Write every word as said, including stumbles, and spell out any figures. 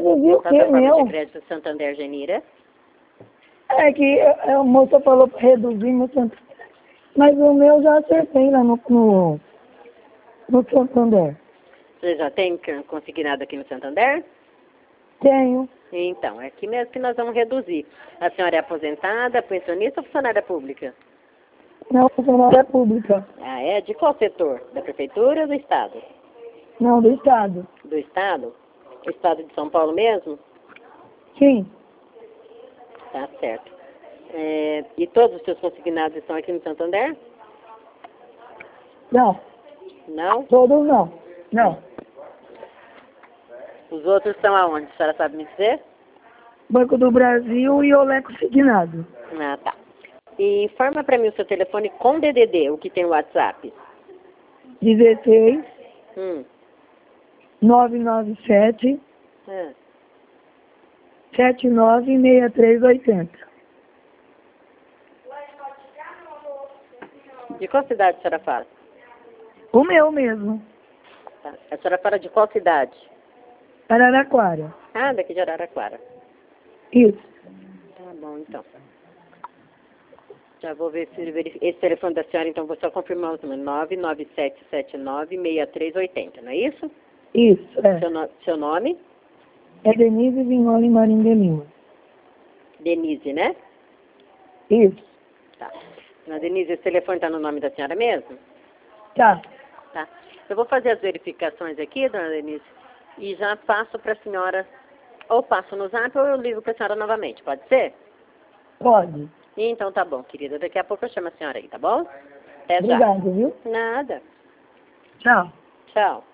Reduzir o quê, Plataforma meu? de crédito Santander Genira. É que a a moça falou para reduzir meu Santander. Mas o meu já acertei lá no, no, no Santander. Você já tem consignado aqui no Santander? Tenho. Então, é aqui mesmo que nós vamos reduzir. A senhora é aposentada, pensionista ou funcionária pública? Não, funcionária pública. Ah, é? De qual setor? Da prefeitura ou do estado? Não, do Estado. Do estado? O estado de São Paulo mesmo? Sim. Tá certo. É, e todos os seus consignados estão aqui no Santander? Não, Não? todos não. Não. Os outros estão aonde? A senhora sabe me dizer? Banco do Brasil e Oleco Signado. Ah, tá. E informa para mim o seu telefone com D D D, o que tem o WhatsApp. dezesseis, Hum. nove nove sete, Ah. sete nove seis três oito zero. De qual cidade a senhora fala? O meu mesmo. Tá. A senhora fala de qual cidade? Araraquara. Ah, daqui de Araraquara. Isso. Tá bom, então. Já vou ver se verifica. Esse telefone da senhora, então, vou só confirmar o número. nove nove sete sete nove seis três oito zero, não é isso? Isso, é. Seu, no... seu nome? É Denise Vignoli Marim de Lima. Denise, né? Isso. Tá. Dona Denise, esse telefone está no nome da senhora mesmo? Tá. Tá. Eu vou fazer as verificações aqui, dona Denise, e já passo para a senhora, ou passo no zap ou eu ligo para a senhora novamente, pode ser? Pode. Então tá bom, querida. Daqui a pouco eu chamo a senhora aí, tá bom? Até já. Obrigado, viu? Nada. Tchau. Tchau.